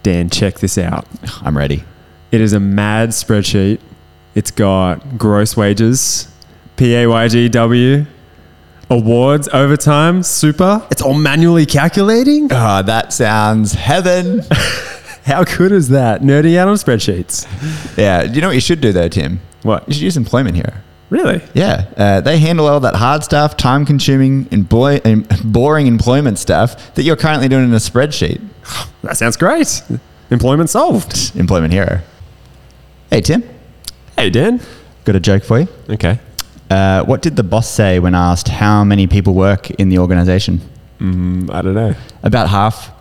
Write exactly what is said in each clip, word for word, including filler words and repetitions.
Dan, check this out. I'm ready. It is a mad spreadsheet. It's got gross wages, P A Y G W, awards, overtime, super. It's all manually calculating. Oh, that sounds heaven. How good is that? Nerding out on spreadsheets. Yeah. Do you know what you should do though, Tim? What? You should use Employment Hero. Really? Yeah. Uh, they handle all that hard stuff, time-consuming and, boy, and boring employment stuff that you're currently doing in a spreadsheet. That sounds great. Employment solved. Employment Hero. Hey, Tim. Hey, Dan. Got a joke for you. Okay. Uh, what did the boss say when asked how many people work in the organization? Mm, I don't know. About half.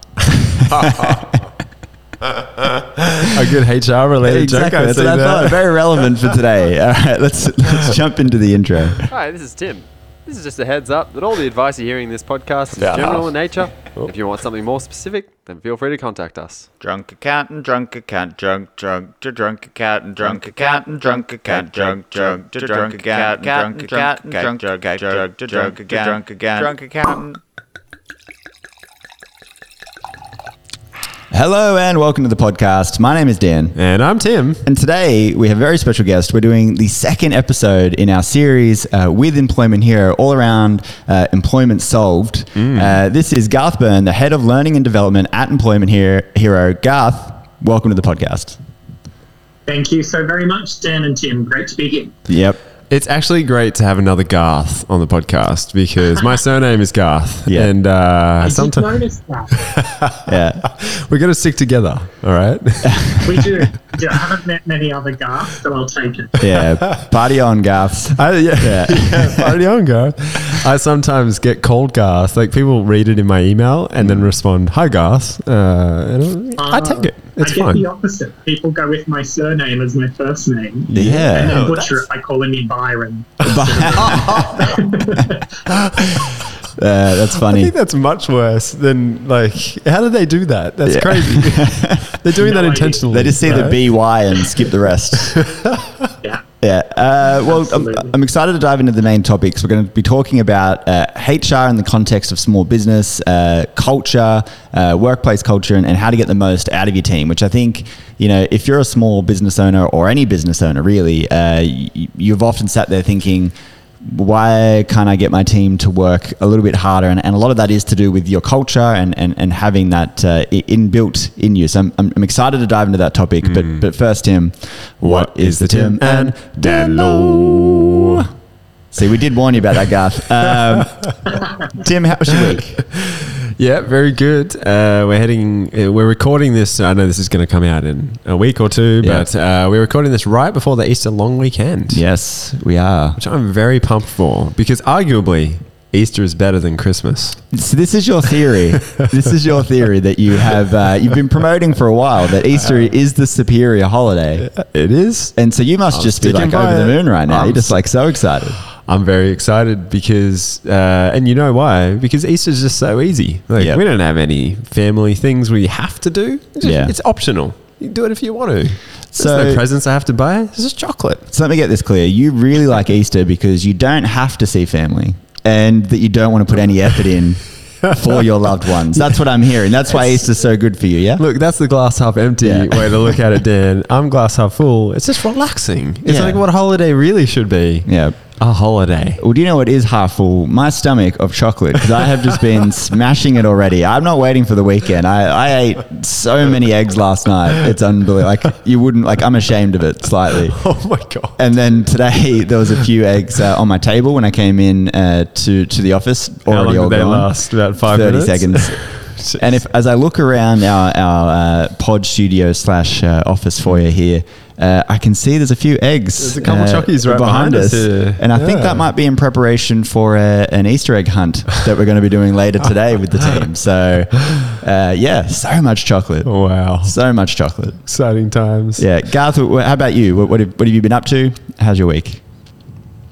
A good H R related exactly. joke. I That's see what I that. thought. Very relevant for today. All right, let's let's jump into the intro. Hi, this is Tim. This is just a heads up that all the advice you're hearing in this podcast is Yeah. general in nature. Oh. If you want something more specific, then feel free to contact us. Drunk accountant, drunk accountant, drunk, drunk, to drunk accountant, drunk accountant, drunk accountant, drunk, drunk, to drunk accountant, drunk accountant, drunk, drunk, drunk, to drunk accountant, drunk again, drunk accountant. Hello and welcome to the podcast. My name is Dan. And I'm Tim. And today we have a very special guest. We're doing the second episode in our series uh, with Employment Hero, all around uh, employment solved. Mm. Uh, this is Garth Byrne, the head of learning and development at Employment Hero. Garth, welcome to the podcast. Thank you so very much, Dan and Tim. Great to be here. Yep. It's actually great to have another Garth on the podcast because my surname is Garth. Yeah. And uh, I did sometimes notice that. Yeah. we're going to stick together. All right. We do. Yeah, I haven't met many other Garths, but I'll take it. Yeah. Party on, Garth. I, yeah. Yeah. yeah. Party on, Garth. I sometimes get called Garth. Like people read it in my email and then respond, "Hi, Garth." Uh, and I Uh, take it. It's I get fine. the opposite. People go with my surname as my first name. Yeah. And then Oh, butcher it by calling me Byron. Uh, that's I funny. think that's much worse than like. How did they do that? That's Yeah. crazy. They're doing No that idea. intentionally. They just see the right? B Y and skip the rest. Yeah. Yeah. Uh, well, I'm, Absolutely. I'm excited to dive into the main topics. We're going to be talking about uh, H R in the context of small business, uh, culture, uh, workplace culture, and, and how to get the most out of your team, which I think, you know, if you're a small business owner or any business owner, really, uh, y- you've often sat there thinking, why can't I get my team to work a little bit harder? And, and a lot of that is to do with your culture and, and, and having that uh, i- inbuilt in you. So I'm, I'm, I'm excited to dive into that topic. Mm. But but first, Tim, what is the Tim and Dan Law? See, we did warn you about that, Garth. Um, Tim, how was your week? Yeah, very good. Uh, we're heading. Uh, we're recording this. I know this is going to come out in a week or two, Yeah. but uh, we're recording this right before the Easter long weekend. Yes, we are. Which I'm very pumped for because arguably Easter is better than Christmas. So this is your theory. This is your theory that you have uh, you've been promoting for a while, that Easter is the superior holiday. It is. And so you must I'm just be sticking like by over the it. moon right now. I'm You're just like so excited. I'm very excited because, uh, and you know why? Because Easter's just so easy. Like Yep. we don't have any family things we have to do. It's, just, Yeah. it's optional. You can do it if you want to. There's So- no presents I have to buy. It's just chocolate. So let me get this clear. You really like Easter because you don't have to see family and that you don't want to put any effort in for your loved ones. That's what I'm hearing. That's why Easter's so good for you, yeah? Look, that's the glass half empty Yeah. way to look at it, Dan. I'm glass half full. It's just relaxing. It's Yeah. like what holiday really should be. Yeah. A holiday. Well, do you know what is half full? My stomach of chocolate, because I have just been smashing it already. I'm not waiting for the weekend. I, I ate so many eggs last night. It's unbelievable. Like you wouldn't, like I'm ashamed of it slightly. Oh my God. And then today there was a few eggs uh, on my table when I came in uh, to to the office. How Already long all did they gone. last? About five thirty minutes? seconds. And if as I look around our our uh, pod studio slash uh, office foyer here, uh, I can see there's a few eggs. There's a couple uh, chockies right behind us here. and I think Yeah. that might be in preparation for a, an Easter egg hunt that we're going to be doing later today with the team. So, uh, yeah, so much chocolate, Wow. so much chocolate. Exciting times. Yeah, Garth, wh- how about you? What, what, have, what have you been up to? How's your week?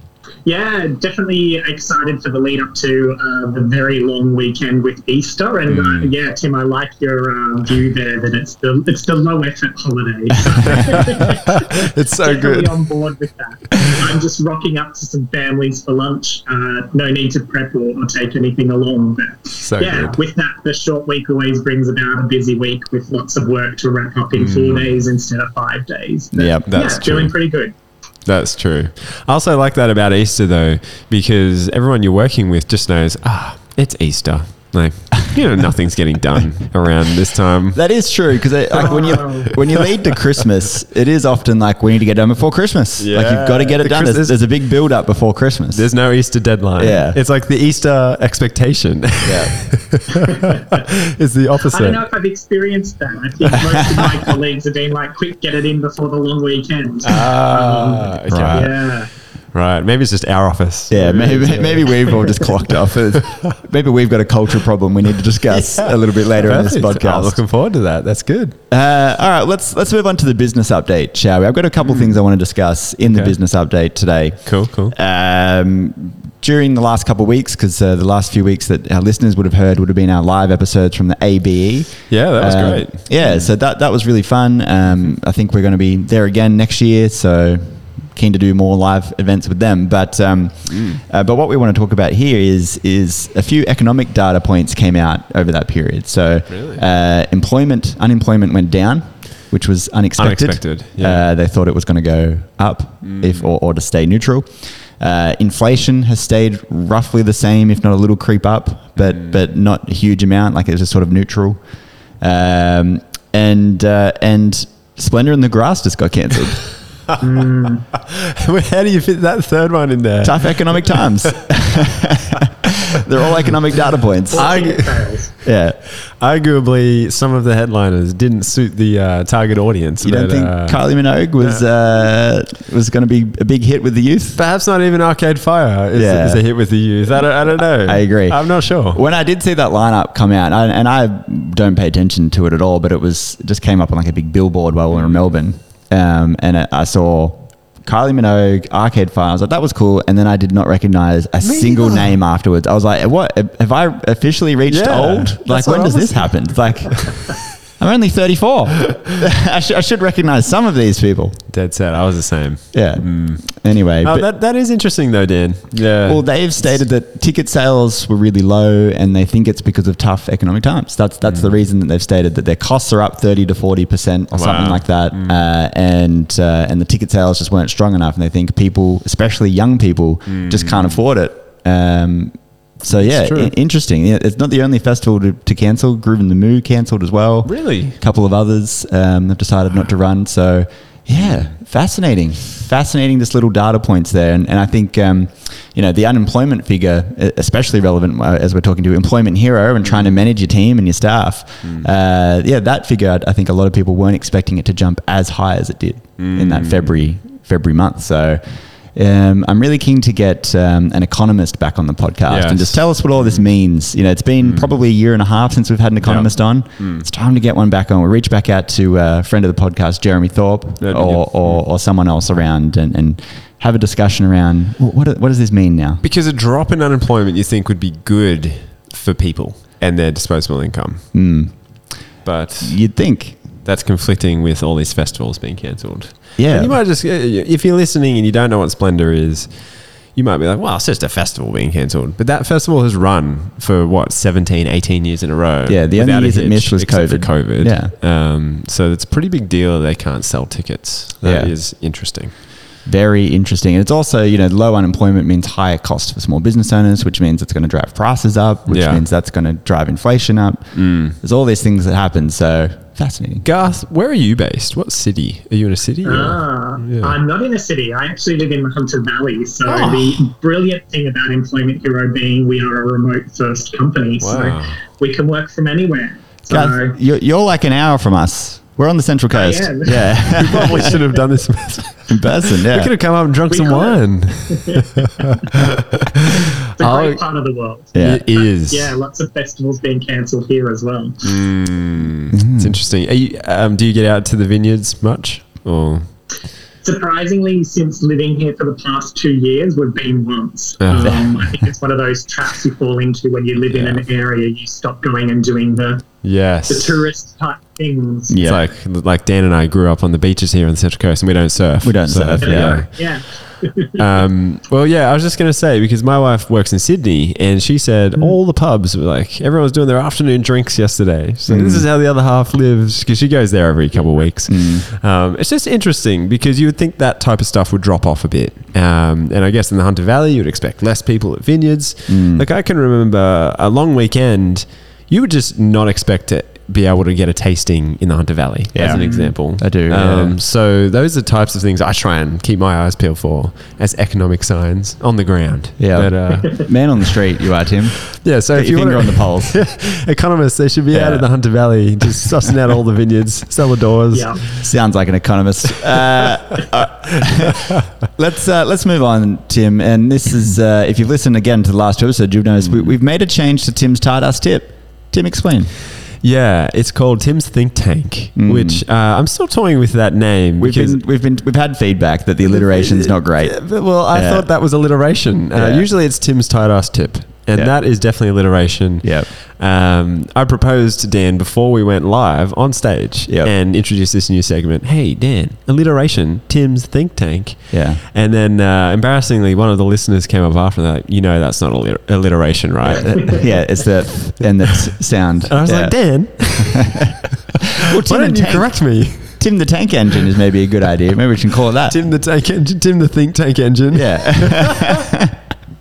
Yeah, definitely excited for the lead up to uh, the very long weekend with Easter, and Mm. uh, yeah, Tim, I like your um, view there that it's the it's the low effort holiday. It's so Definitely good. on board with that. I'm just rocking up to some families for lunch. Uh, no need to prep or, or take anything along. But So yeah, good. with that, the short week always brings about a busy week with lots of work to wrap up in four days instead of five days. But, Yep, that's yeah, true. feeling pretty good. That's true. I also like that about Easter though, because everyone you're working with just knows, ah, it's Easter. Like, you know, nothing's getting done around this time. That is true because like when you when you lead to Christmas, it is often like we need to get done before Christmas. Like Yeah. you've got to get it The done. Christ- There's, there's a big build up before Christmas. There's no Easter deadline. Yeah. It's like the Easter expectation. yeah. It's the opposite. I don't know if I've experienced that. I think most of my colleagues have been like, quick, get it in before the long weekend. Ah, okay. right. Yeah. Right. Maybe it's just our office. Yeah, maybe maybe we've all just clocked off. Maybe we've got a culture problem we need to discuss a little bit later in this Perfect. I'm podcast. looking forward to that. That's good. Uh, all right, let's let's move on to the business update, shall we? I've got a couple things I want to discuss in the Okay. business update today. Cool, cool. Um, during the last couple of weeks, because uh, the last few weeks that our listeners would have heard would have been our live episodes from the A B E. Yeah, that was Uh, great. Yeah, so that that was really fun. Um, I think we're going to be there again next year, so keen to do more live events with them. But um, uh, but what we want to talk about here is is a few economic data points came out over that period. So Really? uh, employment, unemployment went down, which was unexpected. Unexpected, yeah. Uh, they thought it was going to go up if or, or to stay neutral. Uh, inflation has stayed roughly the same, if not a little creep up, but but not a huge amount. Like it was just sort of neutral. Um, and uh, and Splendor in the Grass just got cancelled. How do you fit that third one in there? Tough economic times. They're all economic data points. I- Ticket sales. Yeah. Arguably, some of the headliners didn't suit the uh, target audience. You don't but, think uh, Kylie Minogue was uh, was going to be a big hit with the youth? perhaps not even Arcade Fire is, Yeah. is a hit with the youth. I don't, I don't know. I agree. I'm not sure. When I did see that lineup come out, I, and I don't pay attention to it at all, but it was it just came up on like a big billboard while we were in Melbourne, um, and it, I saw Kylie Minogue, Arcade Fire. I was like, that was cool, and then I did not recognize a single either. name afterwards. I was like, what? Have I officially reached Yeah, old? that's Like, what when I does was this happen? Like, I'm only thirty-four. I, sh- I should recognize some of these people. Dead set. I was the same. Yeah. Anyway, Oh, but- that, that is interesting though, Dan. Yeah. well, they've stated that ticket sales were really low, and they think it's because of tough economic times. That's that's the reason that they've stated that their costs are up thirty to forty percent or something Wow. like that, uh, and uh, and the ticket sales just weren't strong enough, and they think people, especially young people, just can't afford it. Um, so yeah, true. I- interesting. Yeah, it's not the only festival to, to cancel. Groove in the Moo cancelled as well. Really? A couple of others um, have decided not to run. So, yeah, fascinating. Fascinating, just little data points there. And, and I think, um, you know, the unemployment figure, e- especially relevant uh, as we're talking to Employment Hero and trying to manage your team and your staff. Uh, yeah, that figure, I- I think a lot of people weren't expecting it to jump as high as it did in that February February month. So, um, I'm really keen to get um, an economist back on the podcast and Yes. just tell us what all this means. You know, it's been probably a year and a half since we've had an economist on. It's time to get one back on. We'll reach back out to a friend of the podcast, Jeremy Thorpe, That'd be or, good. or, or someone else around and, and have a discussion around wh- what, what does this mean now? Because a drop in unemployment you think would be good for people and their disposable income. Mm. But You'd think. that's conflicting with all these festivals being cancelled. Yeah. And you might just, if you're listening and you don't know what Splendor is, you might be like, well, it's just a festival being cancelled. But that festival has run for what, seventeen, eighteen years in a row. Yeah, the only without a years it hitch, missed was except for COVID. COVID. Yeah. Um, so it's a pretty big deal that they can't sell tickets. That Yeah. is interesting. Very interesting. And it's also, you know, low unemployment means higher cost for small business owners, which means it's going to drive prices up, which Yeah. means that's going to drive inflation up. There's all these things that happen. So fascinating. Garth, where are you based? What city? Are you in a city? or- Ah, Yeah. I'm not in a city. I actually live in the Hunter Valley. So Oh. the brilliant thing about Employment Hero being we are a remote first company. Wow. So we can work from anywhere. So Guys, you're, you're like an hour from us. We're on the Central Coast. am. Yeah. We probably should have done this. In person. Yeah. We could have come up and drunk We some could wine. it's a Oh, great part of the world. Yeah. It is. Yeah, lots of festivals being cancelled here as well. Mm, It's interesting. Are you, um, do you get out to the vineyards much? Or surprisingly, since living here for the past two years, we've been once. Oh. Um, I think it's one of those traps you fall into when you live in an area. You stop going and doing the, Yes. the tourist type things. Yeah. It's like like Dan and I grew up on the beaches here on the Central Coast, and we don't surf. We don't surf, yeah. Yeah. um, well, yeah, I was just going to say, because my wife works in Sydney, and she said Mm. all the pubs were like, everyone was doing their afternoon drinks yesterday. So Mm. this is how the other half lives, because she goes there every couple of weeks. Mm. Um, it's just interesting, because you would think that type of stuff would drop off a bit. Um, and I guess in the Hunter Valley, you'd expect less people at vineyards. Mm. Like I can remember a long weekend, you would just not expect to be able to get a tasting in the Hunter Valley, Yeah. as an example. I do, Um, yeah. So those are the types of things I try and keep my eyes peeled for as economic signs on the ground. Yeah. But, uh, Man on the street, you are, Tim. yeah. So Get if your you finger want on the pulse. economists, they should be out Yeah. of the Hunter Valley, just sussing out all the vineyards, cellar doors. Yeah. Sounds like an economist. Uh, uh, let's uh, let's move on, Tim. And this is uh, if you've listened again to the last two episodes, you've noticed we, we've made a change to Tim's tight ass tip. Tim, explain. Yeah, it's called Tim's Think Tank, Mm. which uh, I'm still toying with that name. We've because been we've been we've had feedback that the alliteration's not great. Yeah, but, well, I Yeah. thought that was alliteration. Uh, Yeah. Usually it's Tim's tight ass tip, and Yeah. that is definitely alliteration. Yep. Um, I proposed to Dan before we went live on stage Yep. and introduced this new segment. Hey, Dan, alliteration, Tim's Think Tank. Yeah. And then, uh, embarrassingly, one of the listeners came up after that. You know, that's not alliter- alliteration, right? Yeah, it's the and the s- sound. And I was Yeah. like, Dan, well, why Tim, the don't you tank, correct me? Tim the Tank Engine is maybe a good idea. Maybe we can call it that. Tim the Tank Engine, Tim the Think Tank Engine. Yeah.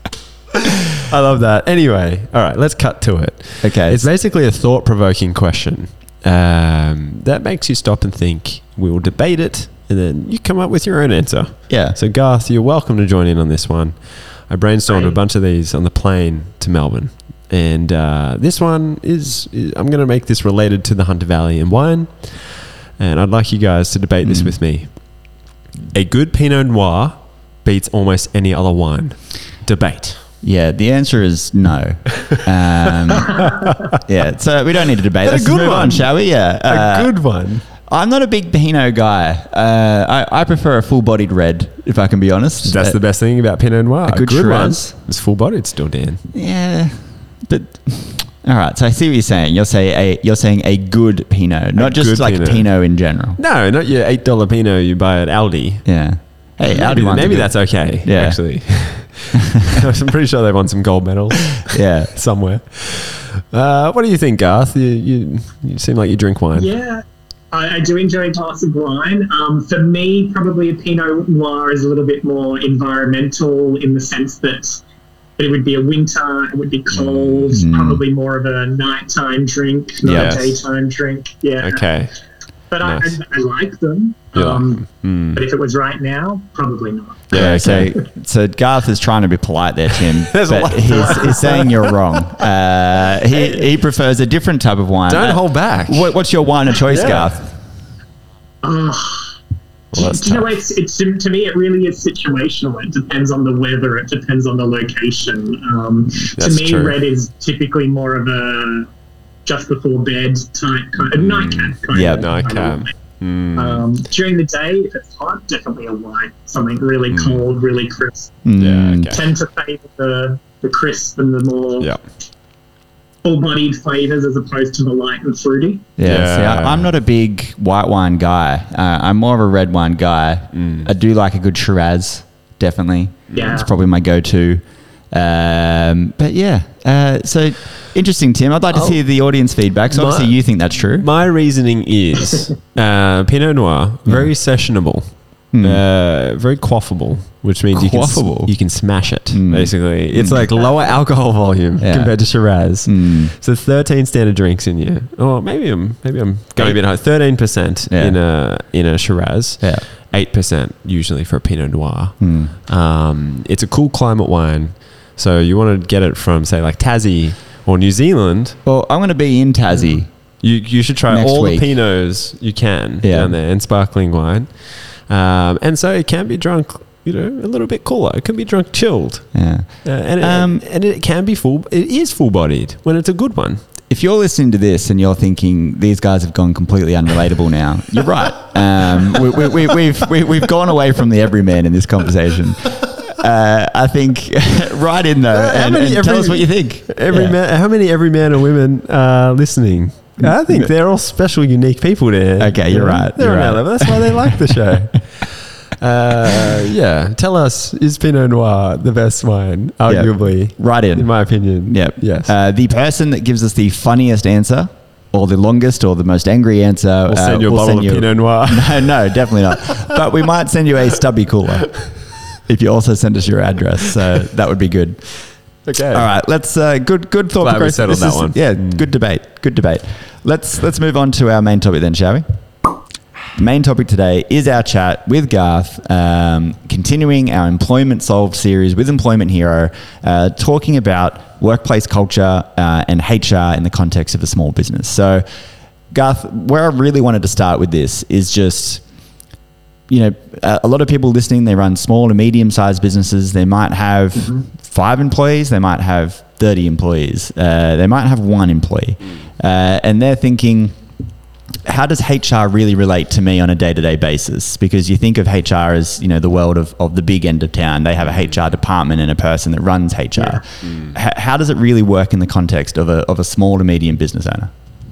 I love that. Anyway, all right, let's cut to it. Okay. It's basically a thought-provoking question um, that makes you stop and think. We will debate it, and then you come up with your own answer. Yeah. So, Garth, you're welcome to join in on this one. I brainstormed a Right. bunch of these on the plane to Melbourne. And uh, this one is, is I'm going to make this related to the Hunter Valley and wine. And I'd like you guys to debate this Mm. with me. A good Pinot Noir beats almost any other wine. Debate. Yeah, the answer is no. Um, yeah, so we don't need to debate. But a Let's just good move on, one. shall we? Yeah. A Uh, good one. I'm not a big Pinot guy. Uh, I, I prefer a full-bodied red, if I can be honest. That's Uh, the best thing about Pinot Noir. a good Shiraz. one. It's full-bodied still, Dan. Yeah, but all right. So I see what you're saying. You're saying a you're saying a good Pinot, not just good like Pinot. Pinot. in general. No, not your eight dollar Pinot you buy at Aldi. Yeah. Hey, maybe, Audi ones are maybe good. that's okay. Yeah. Actually, I'm pretty sure they won some gold medals Yeah. somewhere. Uh, what do you think, Garth? You, you you seem like you drink wine. Yeah, I, I do enjoy a glass of wine. Um, for me, probably a Pinot Noir is a little bit more environmental in the sense that it would be a winter, it would be cold, Mm. probably more of a nighttime drink, not Yes. a daytime drink. Yeah. Okay. But Nice. I, I, I like them. You like Um, Mm. But if it was right now, probably not. Yeah. Okay. Okay. So Garth is trying to be polite there, Tim, There's a but lot. he's, he's saying you're wrong. Uh, he he prefers a different type of wine. Don't Uh, hold back. What, what's your wine of choice, Yeah. Garth? Oh, Well, that's do you know, tough. it's, it's to, to me, it really is situational. It depends on the weather. It depends on the location. Um, to That's me, true. red is typically more of a just before bed type kind of nightcap kind Yeah, of nightcap. kind of Mm. Um, during the day, if it's hot, definitely a white, something really Mm. cold, really crisp. Yeah, Mm, okay. Tend to favour the, the crisp and the more Yeah. full-bodied flavours as opposed to the light and fruity. Yeah, see, Yeah. I, I'm not a big white wine guy. Uh, I'm more of a red wine guy. Mm. I do like a good Shiraz, definitely. Yeah. It's probably my go-to. Um, but yeah, uh, so interesting, Tim. I'd like to Oh. see the audience feedback. So My- obviously you think that's true. My reasoning is uh, Pinot Noir, very sessionable, Mm. uh, very quaffable, which means you can s- Quaffable? you can smash it. Mm. Basically, it's like lower alcohol volume Yeah. compared to Shiraz. Mm. So thirteen standard drinks in you. Oh, maybe I'm maybe I'm going a bit high. Thirteen percent Yeah. in a in a Shiraz. Yeah. Eight percent usually for a Pinot Noir. Mm. Um, it's a cool climate wine, so you want to get it from say like Tassie or New Zealand. Well, I'm going to be in Tassie. You you should try Next all week. the Pinots you can Yeah. down there and sparkling wine. Um, and so it can be drunk, you know, a little bit cooler. It can be drunk chilled. Yeah. Uh, and, it, Um, and it can be full, it is full bodied when it's a good one. if you're listening to this and you're thinking these guys have gone completely unrelatable now, you're right. Um, we, we, we, we've we, we've gone away from the everyman in this conversation. Uh, I think right in though, Uh, how and, many and every- tell us what you think. Every Yeah. man, how many every man and women are listening? I think they're all special, unique people there. Okay, you're right, They're you're on our right. level. That's why they like the show. Uh, yeah. Tell us, is Pinot Noir the best wine? Arguably. Right in. In my opinion. Yep. Yes. Uh, the person that gives us the funniest answer, or the longest, or the most angry answer, we'll send uh, you a we'll bottle send of you- Pinot Noir. No, no, definitely not. But we might send you a stubby cooler if you also send us your address. So that would be good. Okay. All right, let's uh, good good thought. Glad we progress- settled this that is- one. Yeah, Mm. good debate. Good debate. Let's let's move on to our main topic then, shall we? The main topic today is our chat with Garth, um, continuing our Employment Solved series with Employment Hero, uh, talking about workplace culture uh, and H R in the context of a small business. So, Garth, where I really wanted to start with this is just, you know, a, a lot of people listening, they run small to medium-sized businesses. They might have mm-hmm. five employees. They might have thirty employees. Uh, they might have one employee. Uh, and they're thinking, how does H R really relate to me on a day-to-day basis? Because you think of H R as, you know, the world of, of the big end of town. They have a H R department and a person that runs H R. Yeah. Mm. H- how does it really work in the context of a, of a small to medium business owner?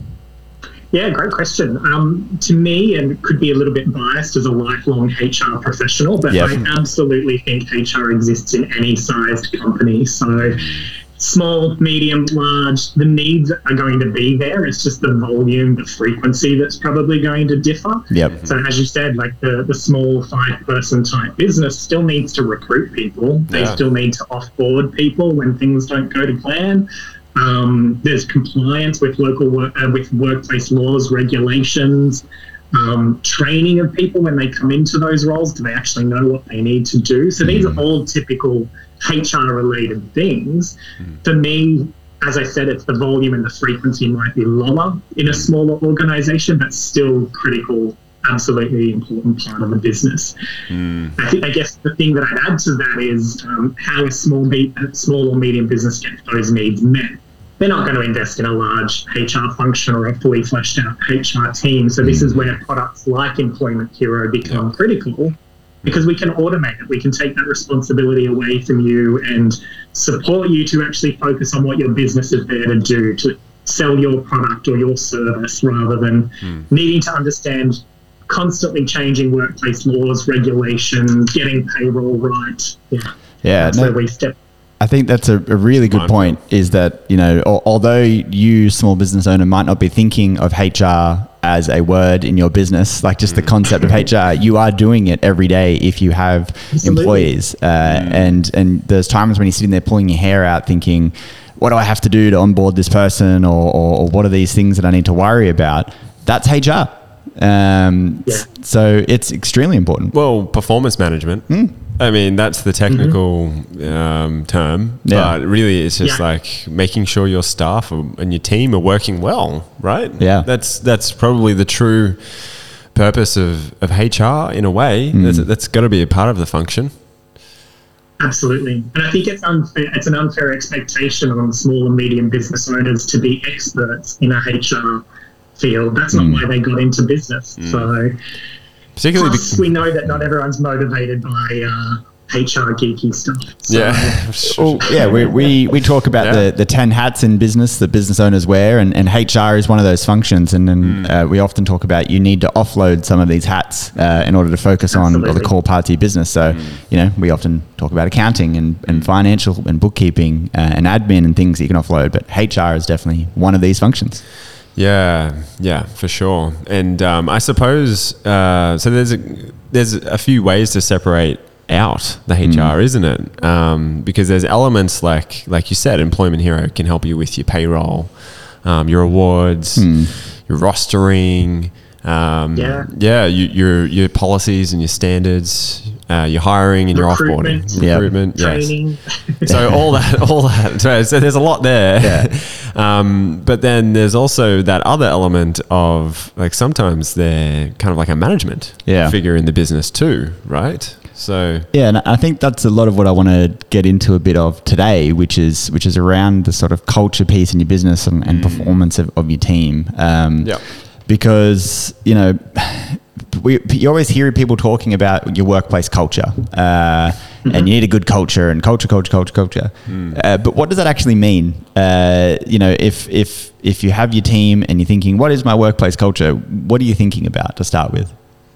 Yeah, great question. Um, to me, and could be a little bit biased as a lifelong H R professional, but Yep. I absolutely think H R exists in any sized company. So small, medium, large, the needs are going to be there. It's just the volume, the frequency that's probably going to differ. Yep. So as you said, like the, the small five-person type business still needs to recruit people. They Yeah. still need to off-board people when things don't go to plan. Um, there's compliance with local work, uh, with workplace laws, regulations, um, training of people when they come into those roles. Do they actually know what they need to do? So these are all typical H R related things. For me, as I said, it's the volume and the frequency might be lower in a smaller organization, but still critical, absolutely important part of the business. I think, I guess the thing that I'd add to that is um, how a small, be- a small or medium business gets those needs met. They're not going to invest in a large H R function or a fully fleshed out H R team. So this is where products like Employment Hero become critical, because we can automate it. We can take that responsibility away from you and support you to actually focus on what your business is there to do, to sell your product or your service, rather than needing to understand constantly changing workplace laws, regulations, getting payroll right. Yeah, Yeah, that's no, where we step. I think that's a, a really good point, is that, you know, al- although you, small business owner, might not be thinking of H R as a word in your business, like just the concept of H R, you are doing it every day if you have Absolutely. employees. Uh, and, and there's times when you're sitting there pulling your hair out thinking, what do I have to do to onboard this person, or, or, or what are these things that I need to worry about? That's H R. Um, Yeah. So it's extremely important. Well, performance management. I mean, that's the technical um, term, Yeah. but really it's just Yeah. like making sure your staff are, and your team are working well, right? Yeah. That's that's probably the true purpose of, of H R in a way. That's, that's got to be a part of the function. Absolutely. And I think it's unfair, it's an unfair expectation on small and medium business owners to be experts in a H R field. That's not why they got into business. So Particularly plus be- we know that not everyone's motivated by uh, H R geeky stuff. So, yeah. Well, yeah, we, we, we talk about Yeah. the, the ten hats in business that business owners wear, and, and H R is one of those functions. And then uh, we often talk about you need to offload some of these hats uh, in order to focus on Absolutely. the core parts of your business. So, you know, we often talk about accounting and, and financial and bookkeeping uh, and admin and things that you can offload. But H R is definitely one of these functions. Yeah, yeah, for sure. And um, I suppose uh, so. There's a there's a few ways to separate out the H R, isn't it? Um, because there's elements like like you said, Employment Hero can help you with your payroll, um, your awards, your rostering. Um, Yeah. yeah, you, your your policies and your standards, uh, your hiring and your Recruitment. offboarding, Yeah. recruitment, yes. training. So all that, all that. So, so there's a lot there. Yeah. Um, but then there's also that other element of like sometimes they're kind of like a management Yeah. figure in the business too, right? So Yeah, and I think that's a lot of what I want to get into a bit of today, which is which is around the sort of culture piece in your business and, and performance of, of your team. Um, Yep. Because, you know, we, you always hear people talking about your workplace culture, uh, and you need a good culture and culture, culture, culture, culture. Uh, but what does that actually mean? Uh, you know, if if if you have your team and you're thinking, what is my workplace culture? What are you thinking about to start with?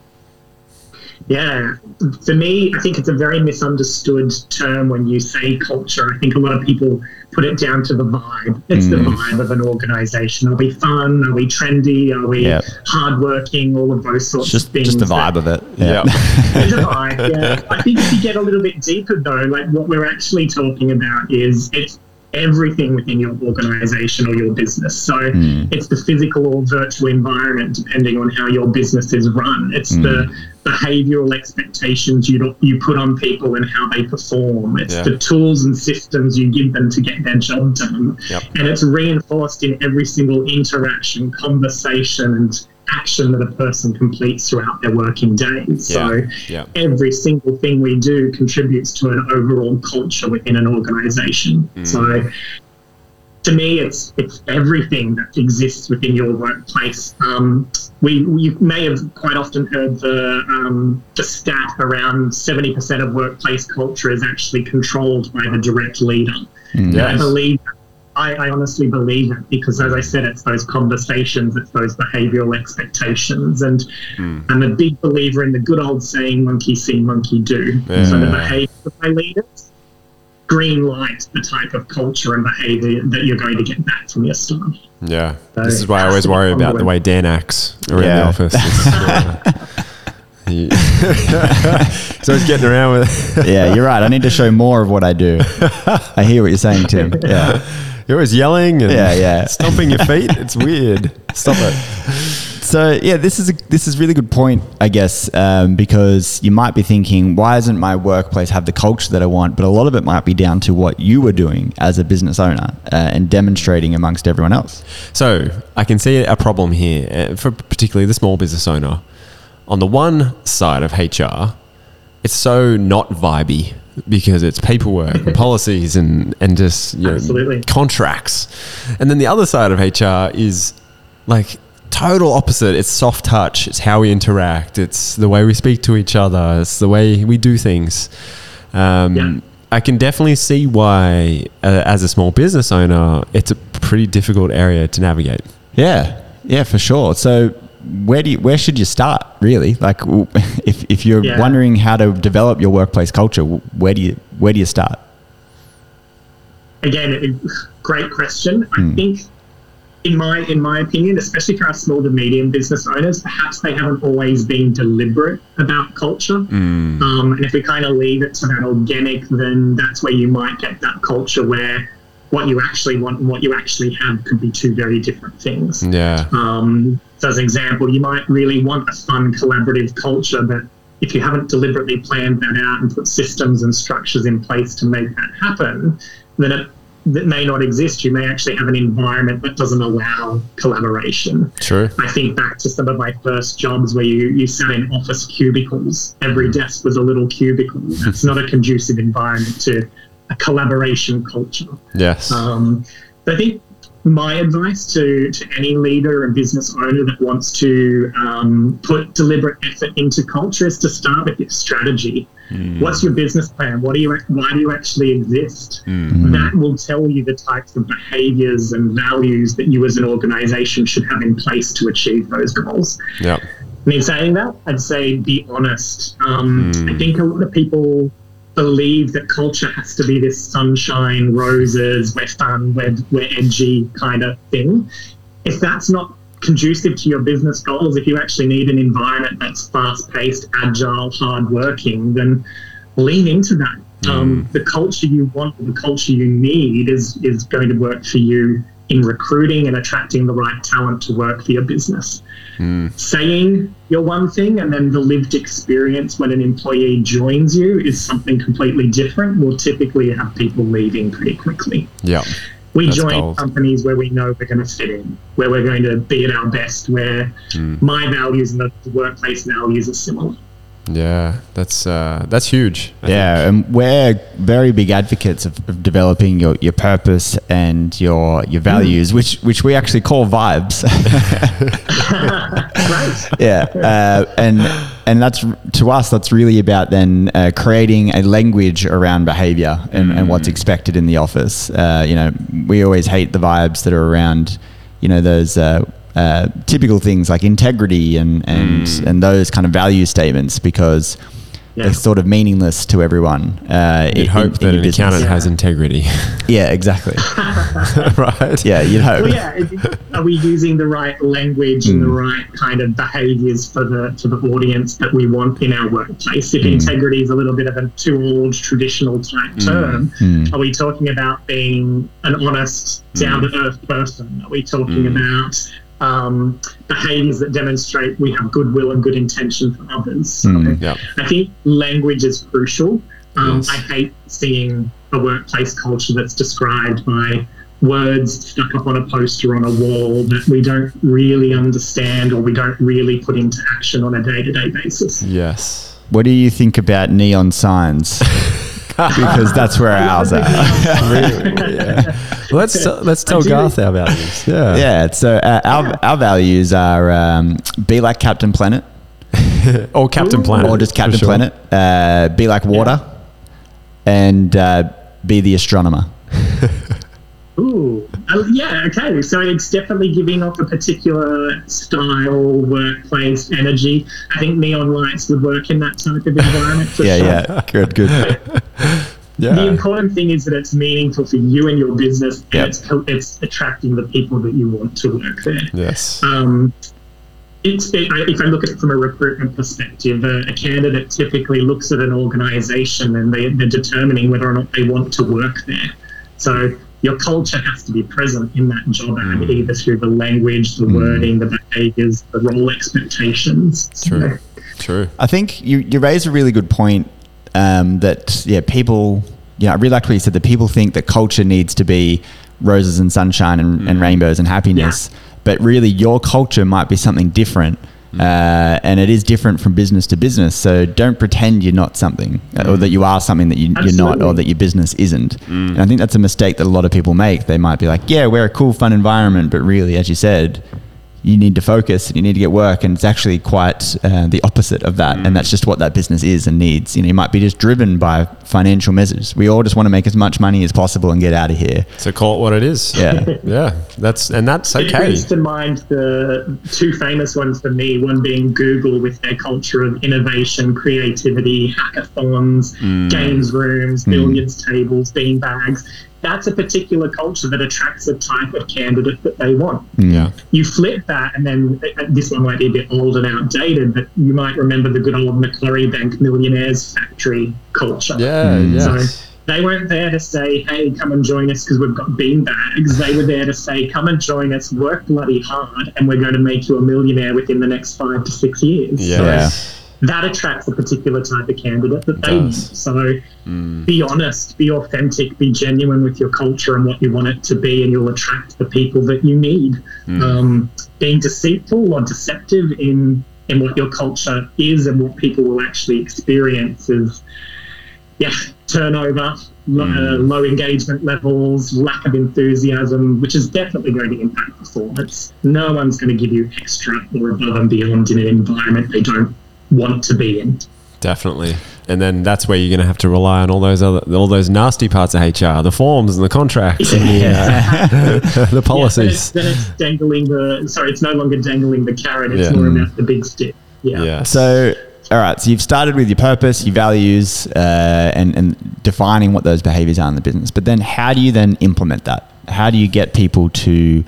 Yeah, for me, I think it's a very misunderstood term when you say culture. I think a lot of people put it down to the vibe. It's mm. the vibe of an organization. Are we fun? Are we trendy? Are we yep. hardworking? All of those sorts just, of things. Just the vibe of it. Yeah. It's a vibe, yeah. I think if you get a little bit deeper, though, like what we're actually talking about is it's everything within your organization or your business. So mm. it's the physical or virtual environment, depending on how your business is run. It's mm. the behavioral expectations you you put on people and how they perform. It's yeah. the tools and systems you give them to get their job done. Yep. And it's reinforced in every single interaction, conversation, and action that a person completes throughout their working days. Yeah. So yeah. every single thing we do contributes to an overall culture within an organization. Mm. So to me, it's it's everything that exists within your workplace. Um, we you may have quite often heard the um, the stat around seventy percent of workplace culture is actually controlled by the direct leader. Mm. Yes. I believe I, I honestly believe it because, as I said, it's those conversations, it's those behavioural expectations. And mm. I'm a big believer in the good old saying, monkey see, monkey do. Yeah. So the behaviour of my leaders green light the type of culture and behaviour that you're going to get back from your staff. Yeah. So this is why I always worry about the way Dan acts around yeah. the office. He, so he's getting around with it. Yeah, you're right. I need to show more of what I do. I hear what you're saying, Tim. Yeah. You're always yelling and yeah, yeah. stomping your feet. It's weird. Stop it. So yeah, this is a, this is a really good point, I guess, um, because you might be thinking, why doesn't my workplace have the culture that I want? But a lot of it might be down to what you were doing as a business owner uh, and demonstrating amongst everyone else. So I can see a problem here uh, for particularly the small business owner. On the one side of H R, it's so not vibey because it's paperwork and policies and, and just you know, contracts. And then the other side of H R is like total opposite. It's soft touch. It's how we interact. It's the way we speak to each other. It's the way we do things. Um, yeah. I can definitely see why, uh, as a small business owner, it's a pretty difficult area to navigate. Yeah, yeah, for sure. So where do you, where should you start, really? Like, if if you're yeah. wondering how to develop your workplace culture, where do you where do you start? Again, great question. Hmm. I think, in my in my opinion, especially for our small to medium business owners, perhaps they haven't always been deliberate about culture. Mm. Um, and if we kind of leave it to that organic, then that's where you might get that culture where what you actually want and what you actually have could be two very different things. Yeah. Um, so as an example, you might really want a fun, collaborative culture, but if you haven't deliberately planned that out and put systems and structures in place to make that happen, then it that may not exist. You may actually have an environment that doesn't allow collaboration. True. I think back to some of my first jobs where you, you sat in office cubicles. Every desk was a little cubicle. That's not a conducive environment to a collaboration culture. Yes. Um, but I think my advice to, to any leader and business owner that wants to um, put deliberate effort into culture is to start with your strategy. Mm. What's your business plan? What do you? Why do you actually exist? Mm. That will tell you the types of behaviors and values that you as an organization should have in place to achieve those goals. Yep. And in saying that, I'd say be honest. Um, Mm. I think a lot of people believe that culture has to be this sunshine, roses, we're fun, we're, we're edgy kind of thing. If that's not conducive to your business goals, if you actually need an environment that's fast-paced, agile, hard-working, then lean into that. Mm. Um, the culture you want, the culture you need is, is going to work for you in recruiting and attracting the right talent to work for your business. Mm. Saying you're one thing and then the lived experience when an employee joins you is something completely different. We'll typically have people leaving pretty quickly. Yeah. We That's join gold. companies where we know we're going to fit in, where we're going to be at our best, where Mm. my values and the workplace values are similar. Yeah, that's uh, that's huge. I Yeah, and we're very big advocates of, of developing your, your purpose and your your values, which which we actually call vibes. Great. Yeah, uh, and and that's to us that's really about then uh, creating a language around behaviour and, and what's expected in the office. Uh, you know, we always hate the vibes that are around, you know, those. Uh, Uh, typical things like integrity and and, Mm. and those kind of value statements because Yeah. they're sort of meaningless to everyone. Uh, You'd in- hope in that your an business. accountant Yeah. has integrity, Yeah, exactly. right? Yeah, you'd hope. Well, yeah. is- Are we using the right language and the right kind of behaviours for the for the audience that we want in our workplace? If integrity is a little bit of a too old traditional type term, are we talking about being an honest, down to earth person? Are we talking about um, behaviours that demonstrate we have goodwill and good intention for others? So Yeah. I think language is crucial. Um, Yes. I hate seeing a workplace culture that's described by words stuck up on a poster on a wall that we don't really understand or we don't really put into action on a day-to-day basis. Yes. What do you think about neon signs? Because that's where ours are. Let's let's tell do. Garth our values. Yeah. Yeah, so uh, our our values are um, be like Captain Planet, Or Captain Planet. or just for Captain sure. Planet. Uh, be like water, and uh, be the astronomer. Ooh, uh, yeah, okay. So it's definitely giving off a particular style, workplace, energy. I think neon lights would work in that type of environment for Yeah, sure. yeah, good, good. Yeah. The important thing is that it's meaningful for you and your business, and Yep. it's it's attracting the people that you want to work there. Yes. Um, it's, it, I- if I look at it from a recruitment perspective, a, a candidate typically looks at an organisation and they, they're determining whether or not they want to work there. So your culture has to be present in that job ad, either through the language, the wording, the behaviours, the role expectations. True. True. I think you, you raise a really good point um, that, yeah, people, yeah, I really liked what you said, that people think that culture needs to be roses and sunshine and, and rainbows and happiness, but really your culture might be something different. Uh, and it is different from business to business. So don't pretend you're not something uh, or that you are something that you, you're not, or Absolutely. that your business isn't. And I think that's a mistake that a lot of people make. They might be like, yeah, we're a cool, fun environment. But really, as you said, you need to focus and you need to get work. And it's actually quite uh, the opposite of that. And that's just what that business is and needs. You know, you might be just driven by financial measures. We all just want to make as much money as possible and get out of here. So call it what it is. Yeah. Yeah. That's and that's It okay. brings to mind the two famous ones for me, one being Google with their culture of innovation, creativity, hackathons, games rooms, billiards tables, bean bags. That's a particular culture that attracts a type of candidate that they want. Yeah. You flip that, and then uh, this one might be a bit old and outdated, but you might remember the good old Macquarie Bank Millionaires Factory culture. Yeah. Yes. So they weren't there to say, hey, come and join us because we've got bean bags. They were there to say, come and join us, work bloody hard, and we're going to make you a millionaire within the next five to six years. Yeah. So that attracts a particular type of candidate that they need. does. So be honest, be authentic, be genuine with your culture and what you want it to be, and you'll attract the people that you need. Um, being deceitful or deceptive in, in what your culture is and what people will actually experience is, yeah, turnover, lo- uh, low engagement levels, lack of enthusiasm, which is definitely going to impact performance. No one's going to give you extra or above and beyond in an environment they don't want to be in. Definitely. And then that's where you're going to have to rely on all those other, all those nasty parts of H R, the forms and the contracts and the, uh, the policies. Yeah, then, it's, then it's dangling the, sorry, it's no longer dangling the carrot, it's Yeah. more about the big stick. Yeah. Yeah. So, all right. So you've started with your purpose, your values, uh, and, and defining what those behaviors are in the business. But then how do you then implement that? How do you get people to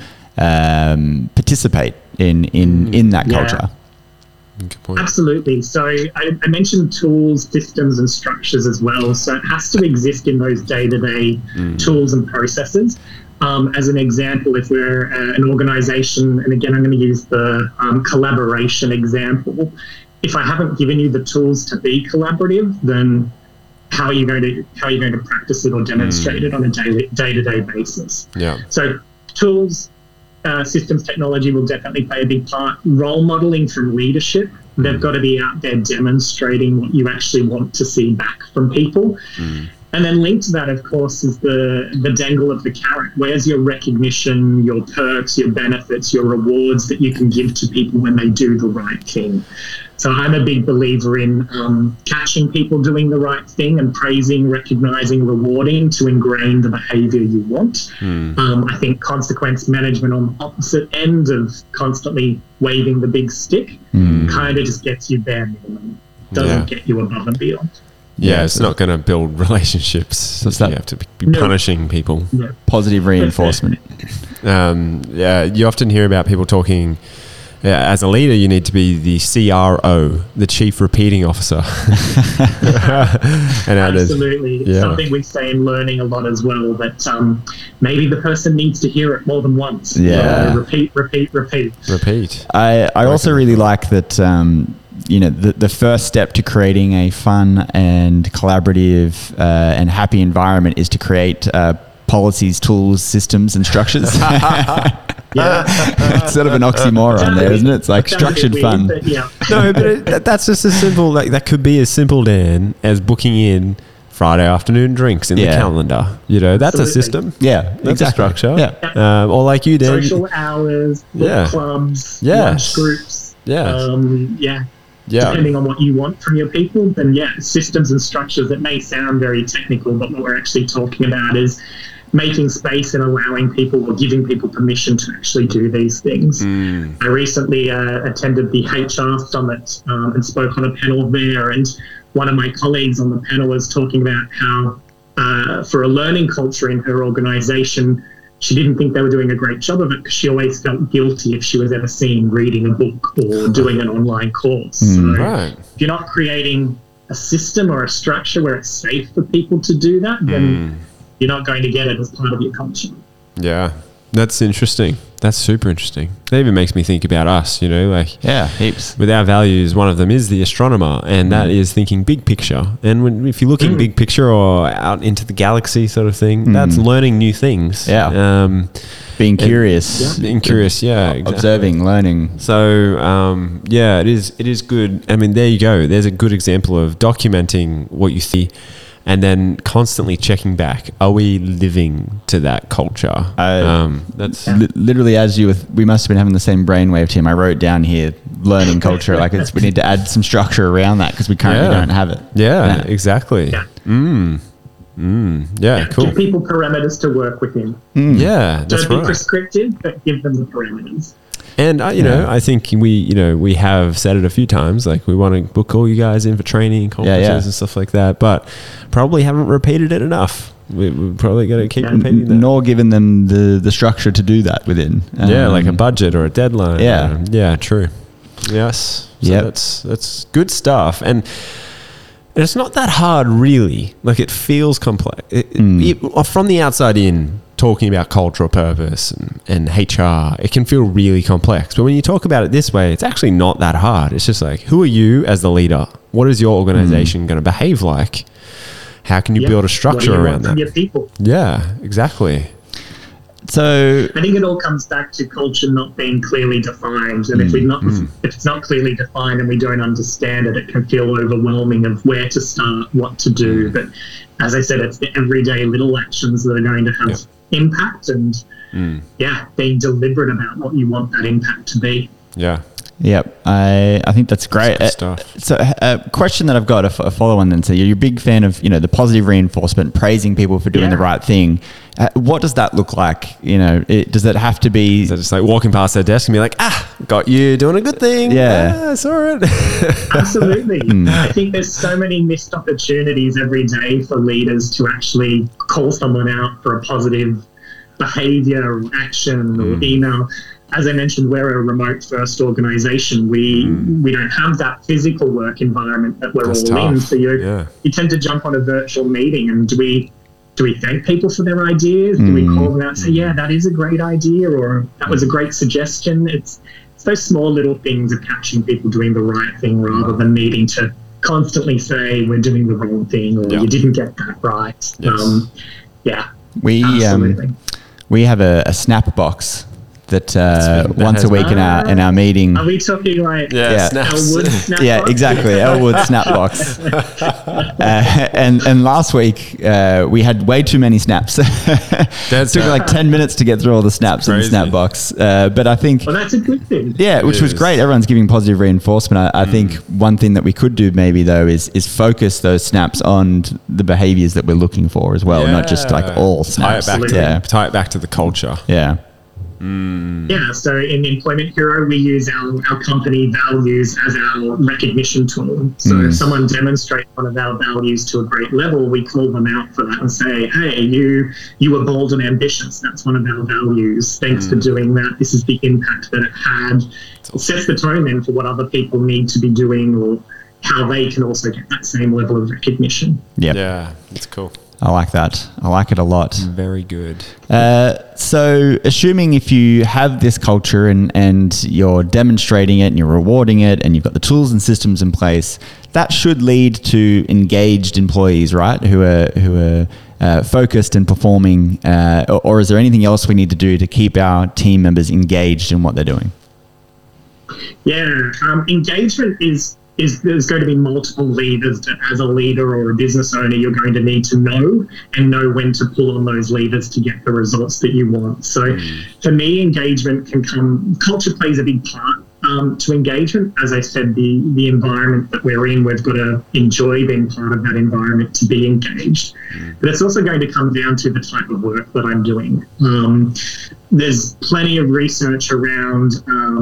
um, participate in, in, in that Yeah. culture? Good point. Absolutely. So I, I mentioned tools, systems, and structures as well. So it has to exist in those day-to-day tools and processes. Um, as an example, if we're uh, an organization, and again, I'm going to use the um, collaboration example. If I haven't given you the tools to be collaborative, then how are you going to how are you going to practice it or demonstrate it on a daily day-to-day basis? Yeah. So tools, uh, systems, technology will definitely play a big part. Role modeling from leadership They've got to be out there demonstrating what you actually want to see back from people. Mm. And then linked to that, of course, is the, the dangle of the carrot. Where's your recognition, your perks, your benefits, your rewards that you can give to people when they do the right thing? So I'm a big believer in um, catching people doing the right thing and praising, recognizing, rewarding to ingrain the behavior you want. Mm. Um, I think consequence management on the opposite end of constantly waving the big stick mm. kind of just gets you bare minimum, doesn't yeah. get you above and beyond. Yeah, yeah, it's not going to build relationships. So you have to be no. punishing people. Yeah. Positive reinforcement. um, yeah, you often hear about people talking, yeah, as a leader, you need to be the C R O, the Chief Repeating Officer. and Absolutely. It's yeah. something we say in learning a lot as well, that um, maybe the person needs to hear it more than once. Yeah. So repeat, repeat, repeat. Repeat. I, I also really like that... Um, you know, the, the first step to creating a fun and collaborative uh, and happy environment is to create uh, policies, tools, systems, and structures. Yeah. It's sort of an oxymoron there, isn't it? It's like structured weird, fun. But yeah. No, but it, that's just as simple. Like that could be as simple, Dan, as booking in Friday afternoon drinks in yeah. the calendar. You know, that's Absolutely. a system. Yeah, that's exactly. a structure. Yeah. Um, or like you, Dan. Social hours, book yeah. clubs, yeah. lunch groups. Yeah. Um, yeah. Yeah. Depending on what you want from your people, then yeah, systems and structures that may sound very technical, but what we're actually talking about is making space and allowing people or giving people permission to actually do these things. Mm. I recently uh, attended the H R Summit um, and spoke on a panel there, and one of my colleagues on the panel was talking about how uh, for a learning culture in her organisation, she didn't think they were doing a great job of it because she always felt guilty if she was ever seen reading a book or doing an online course. Mm, so right. if you're not creating a system or a structure where it's safe for people to do that, then mm. you're not going to get it as part of your culture. Yeah, that's interesting. That's super interesting. That even makes me think about us, you know, like yeah, heaps. With our values, one of them is the astronomer, and mm. that is thinking big picture. And when, if you're looking mm. big picture or out into the galaxy sort of thing, mm. that's learning new things. Yeah. Um, being curious. Yeah. Being curious, yeah. Exactly. Observing, learning. So, um, yeah, it is, it is good. I mean, there you go. There's a good example of documenting what you see and then constantly checking back. Are we living to that culture? Uh, um, that's li- literally as you were, we must have been having the same brainwave, Tim. I wrote down here, learning culture. Like it's, we need to add some structure around that because we currently yeah. don't have it. Yeah, yeah. exactly. Yeah. Mm. Mm. Yeah, yeah, cool. Give people parameters to work within. Mm. Yeah, that's Don't be right. prescriptive, but give them the parameters. And, uh, you yeah. know, I think we, you know, we have said it a few times, like we want to book all you guys in for training, conferences yeah, yeah. and stuff like that, but probably haven't repeated it enough. We, we're probably going to keep Yeah. repeating that. Nor given them the, the structure to do that within. Um, yeah, like a budget or a deadline. Yeah. Or, yeah, true. Yes. So Yep. that's, that's good stuff. And, and it's not that hard, really. Like it feels complex. It, Mm. it, from the outside in, talking about cultural purpose and, and H R, it can feel really complex. But when you talk about it this way, it's actually not that hard. It's just like, who are you as the leader? What is your organization mm. going to behave like? How can you Yeah. build a structure What do you around want from that? your people? Yeah, exactly. So I think it all comes back to culture not being clearly defined, and Mm, if we not mm. if it's not clearly defined and we don't understand it, it can feel overwhelming of where to start, what to do. But as I said, it's the everyday little actions that are going to have Yeah. impact, and Mm. yeah, being deliberate about what you want that impact to be. Yeah. Yep, I I think that's great. That's good Uh, stuff. So a question that I've got, a, f- a follow on then. So you're a big fan of, you know, the positive reinforcement, praising people for doing Yeah. the right thing. Uh, what does that look like? You know, it, does that have to be... So just like walking past their desk and be like, ah, got you doing a good thing. Yeah. Ah, I saw it. Absolutely. Mm. I think there's so many missed opportunities every day for leaders to actually call someone out for a positive behavior or action or Mm. email. As I mentioned, we're a remote first organization. We Mm. we don't have that physical work environment that we're That's all in. tough. So you Yeah. you tend to jump on a virtual meeting, and do we do we thank people for their ideas? Do we Mm. call them out and say, yeah, that is a great idea, or that was a great suggestion? It's it's those small little things of catching people doing the right thing rather than needing to constantly say we're doing the wrong thing or Yeah. you didn't get that right. Yes. Um, yeah, We absolutely. um, we have a, a snap box that uh, that once a has week in our in our meeting. Are we talking like Yeah, Yeah. snaps. Elwood snap Yeah, box? exactly. Elwood Snapbox. uh, and and last week uh, we had way too many snaps. That's Took right. like ten minutes to get through all the snaps in the crazy. Snapbox. Uh, but I think. Well, that's a good thing. Yeah, which was is. great. Everyone's giving positive reinforcement. I, I think one thing that we could do maybe though is is focus those snaps on the behaviors that we're looking for as well, not just like all Tie it snaps. back to yeah, tie it back to the culture. yeah, Yeah, so in Employment Hero, we use our, our company values as our recognition tool. So Mm. if someone demonstrates one of our values to a great level, we call them out for that and say, hey, you you were bold and ambitious. That's one of our values. Thanks for doing that. This is the impact that it had. It sets the tone then for what other people need to be doing or how they can also get that same level of recognition. yeah, Yeah, it's cool. I like that. I like it a lot. Very good. Uh, so, assuming if you have this culture and, and you're demonstrating it and you're rewarding it and you've got the tools and systems in place, that should lead to engaged employees, right? Who are who are uh, focused and performing. Uh, or, or is there anything else we need to do to keep our team members engaged in what they're doing? Yeah, um, engagement is is there's going to be multiple levers that as a leader or a business owner you're going to need to know and know when to pull on those levers to get the results that you want. So mm. for me, engagement can come, culture plays a big part um, to engagement. As I said, the, the environment that we're in, we've got to enjoy being part of that environment to be engaged. Mm. But it's also going to come down to the type of work that I'm doing. Um, There's plenty of research around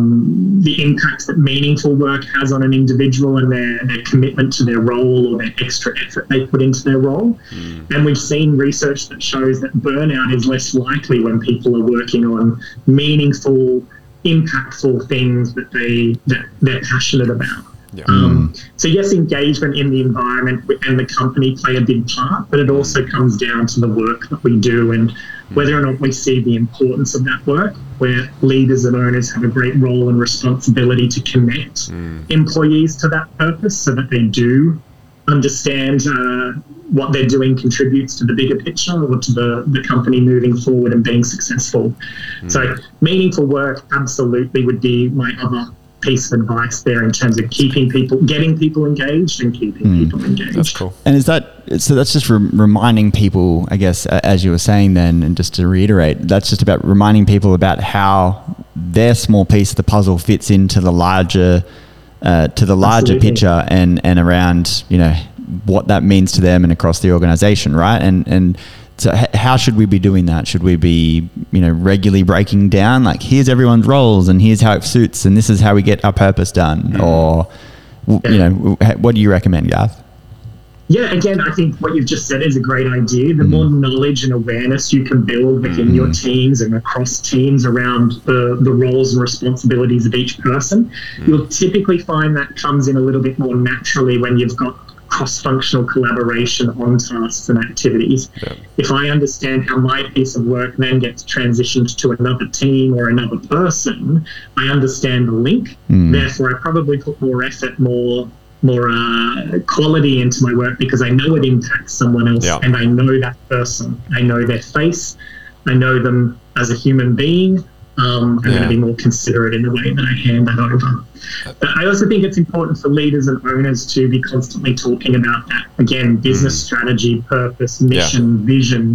um, the impact that meaningful work has on an individual and their, their commitment to their role or their extra effort they put into their role. Mm. And we've seen research that shows that burnout is less likely when people are working on meaningful, impactful things that, they, that they're passionate about. Yeah. Um, so yes, engagement in the environment and the company play a big part, but it also comes down to the work that we do and whether or not we see the importance of that work, where leaders and owners have a great role and responsibility to connect mm. employees to that purpose so that they do understand uh, what they're doing contributes to the bigger picture or to the, the company moving forward and being successful. Mm. So meaningful work absolutely would be my other piece of advice there in terms of keeping people, getting people engaged and keeping mm. people engaged. That's cool. And is that, so that's just re- reminding people, I guess, uh, as you were saying then, and just to reiterate, that's just about reminding people about how their small piece of the puzzle fits into the larger, uh, to the larger Absolutely. picture and, and around, you know, what that means to them and across the organization, right? And, and, So h- how should we be doing that? Should we be, you know, regularly breaking down, like, here's everyone's roles and here's how it suits and this is how we get our purpose done? Mm. Or, w- yeah. you know, w- what do you recommend, Gav? Yeah, again, I think what you've just said is a great idea. The mm. more knowledge and awareness you can build within mm. your teams and across teams around the, the roles and responsibilities of each person, mm. you'll typically find that comes in a little bit more naturally when you've got cross-functional collaboration on tasks and activities. Yeah. If I understand how my piece of work then gets transitioned to another team or another person, I understand the link. Mm. Therefore, I probably put more effort, more more uh, quality into my work because I know it impacts someone else yeah. and I know that person. I know their face. I know them as a human being. Um, I'm yeah. going to be more considerate in the way that I hand that over. But I also think it's important for leaders and owners to be constantly talking about that. Again, business mm. strategy, purpose, mission, yeah. vision.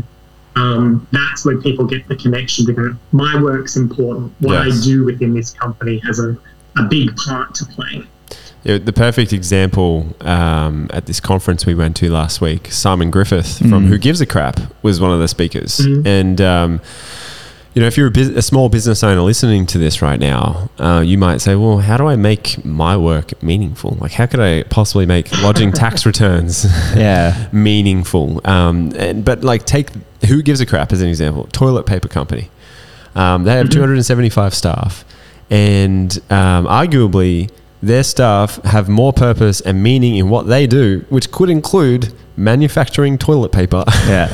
Um, that's where people get the connection to go, my work's important. What yes. I do within this company has a, a big part to play. Yeah, the perfect example um, at this conference we went to last week, Simon Griffith from mm. Who Gives a Crap was one of the speakers. Mm. And... Um, You know, if you're a, bus- a small business owner listening to this right now, uh, you might say, well, how do I make my work meaningful? Like, how could I possibly make lodging tax returns yeah. meaningful? Um, and, but, like, take Who Gives a Crap as an example, toilet paper company. Um, they have mm-hmm. two hundred seventy-five staff, and um, arguably their staff have more purpose and meaning in what they do, which could include manufacturing toilet paper yeah.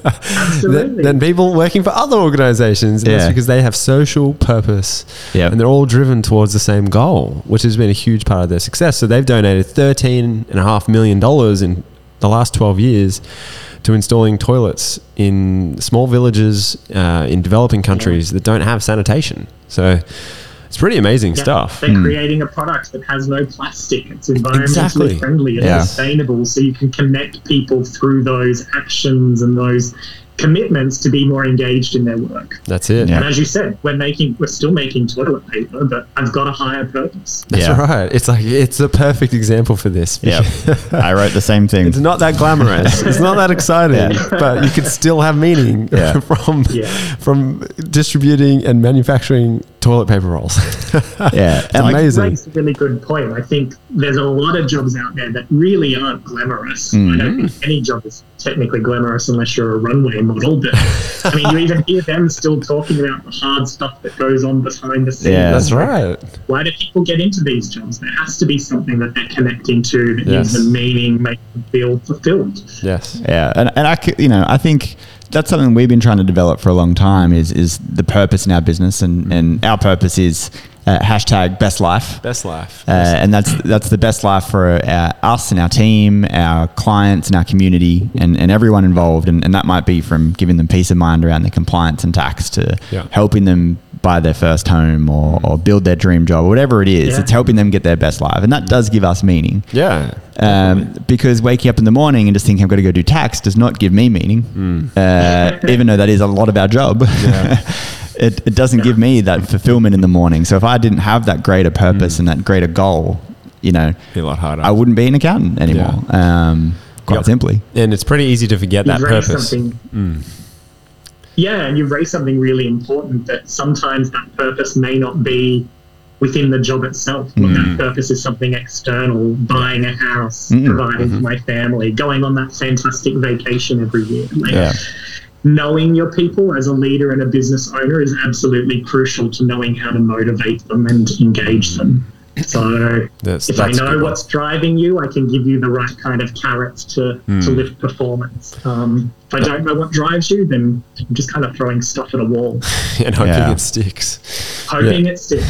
than, than people working for other organizations. And yeah. that's because they have social purpose yep. and they're all driven towards the same goal, which has been a huge part of their success. So they've donated thirteen and a half million dollars in the last twelve years to installing toilets in small villages uh, in developing countries that don't have sanitation. So it's pretty amazing Yeah, stuff. They're creating a product that has no plastic. It's environmentally Exactly. friendly and Yeah. sustainable, so you can connect people through those actions and those commitments to be more engaged in their work. That's it. Yeah. And as you said, we're making, we're still making toilet paper, but I've got a higher purpose. That's Yeah. right. It's like it's a perfect example for this. Yeah, I wrote the same thing. It's not that glamorous. It's not that exciting, Yeah. but you can still have meaning Yeah. from Yeah. from distributing and manufacturing toilet paper rolls. Yeah, It's and like, amazing. Raised a really good point. I think there's a lot of jobs out there that really aren't glamorous. Mm. I don't think any job is technically glamorous unless you're a runway model. But I mean, you even hear them still talking about the hard stuff that goes on behind the scenes. Yeah. That's right. Why do people get into these jobs? There has to be something that they're connecting to that Yes. gives them meaning, makes them feel fulfilled. Yes. yeah, and and I c- you know I think that's something we've been trying to develop for a long time is is the purpose in our business, and and our purpose is uh, hashtag best life. Best life. Uh, and that's that's the best life for our, us and our team, our clients and our community, and, and everyone involved. And, and that might be from giving them peace of mind around their compliance and tax to Yeah. helping them buy their first home or, or build their dream job, or whatever it is. Yeah. It's helping them get their best life. And that does give us meaning. Yeah. Um, because waking up in the morning and just thinking I've got to go do tax does not give me meaning, uh, even though that is a lot of our job. it, it doesn't give me that fulfillment in the morning. So if I didn't have that greater purpose and that greater goal, you know, Be a lot harder. I wouldn't be an accountant anymore. Um, quite Yep. simply. and it's pretty easy to forget that You've raised purpose. something. Yeah, and you've raised something really important, that sometimes that purpose may not be within the job itself. But Mm. that purpose is something external, buying a house, Mm. providing for my family, going on that fantastic vacation every year. Like, Yeah. knowing your people as a leader and a business owner is absolutely crucial to knowing how to motivate them and engage them. So That's- if that's a I good know one. what's driving you, I can give you the right kind of carrots to, Hmm. to lift performance. Um, if I don't know what drives you, then I'm just kind of throwing stuff at a wall, and hoping Yeah. it sticks. hoping Yeah. it sticks.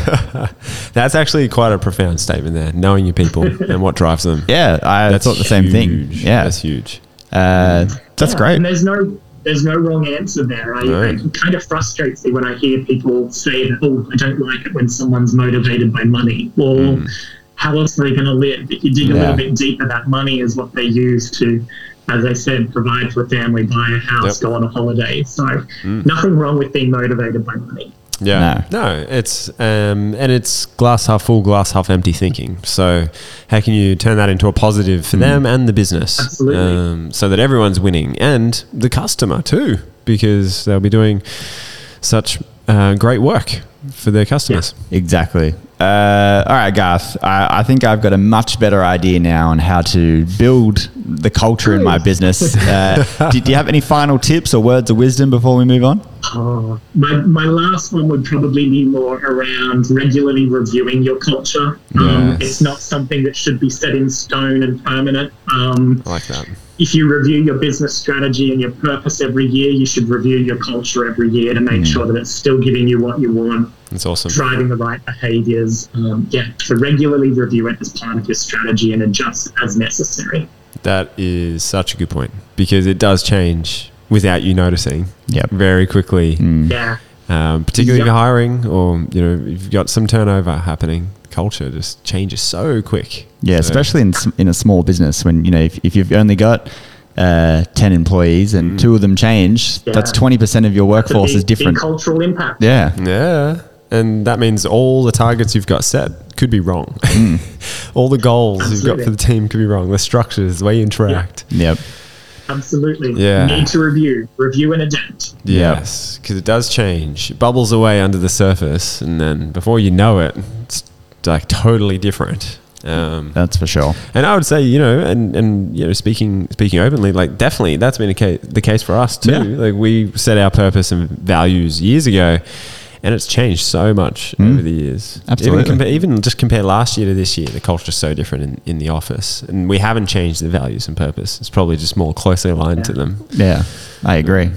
That's actually quite a profound statement there. Knowing your people and what drives them. Yeah, I That's thought the same thing. huge. Yeah, That's huge. uh, that's Yeah, great. And there's no there's no wrong answer there. I, No. It kind of frustrates me when I hear people say that, oh, I don't like it when someone's motivated by money. Well, how else are they going to live? If you dig a Yeah. little bit deeper, that money is what they use to, as I said, provide for a family, buy a house, Yep. go on a holiday. So nothing wrong with being motivated by money. Yeah. No, it's um, and it's glass half full, glass half empty thinking. So how can you turn that into a positive for them and the business? Absolutely. Um, so that everyone's winning and the customer too, because they'll be doing such uh, great work for their customers. Exactly. Uh, all right, Garth. I, I think I've got a much better idea now on how to build the culture in my business. Uh, do, do you have any final tips or words of wisdom before we move on? Oh, my, my last one would probably be more around regularly reviewing your culture. Um, Yes. It's not something that should be set in stone and permanent. Um, I like that. if you review your business strategy and your purpose every year, you should review your culture every year to make sure that it's still giving you what you want, That's awesome. driving the right behaviors. Um, yeah, so regularly review it as part of your strategy and adjust as necessary. That is such a good point because it does change without you noticing. Yep. Very quickly. Yeah. Um, particularly if Yep. you're hiring or you know if you've got some turnover happening, culture just changes so quick. Yeah, So- especially in s- in a small business when you know if, if you've only got uh, ten employees and two of them change, Yeah. that's twenty percent of your It's a workforce big- is different. big cultural impact. Yeah, Yeah. And that means all the targets you've got set could be wrong. all the goals you've got Absolutely. for the team could be wrong. The structures, the way you interact. yep, Absolutely. Yeah. Need to review, review and adapt. Yes, because it does change. It bubbles away under the surface, and then before you know it, it's like totally different. Um, that's for sure. and I would say, you know, and, and you know, speaking speaking openly, like definitely that's been a case, the case for us too. Yeah. Like we set our purpose and values years ago, and it's changed so much over the years. Absolutely. Even, compare, even just compare last year to this year, the culture's so different in, in the office, and we haven't changed the values and purpose. It's probably just more closely aligned to them. Yeah, I agree.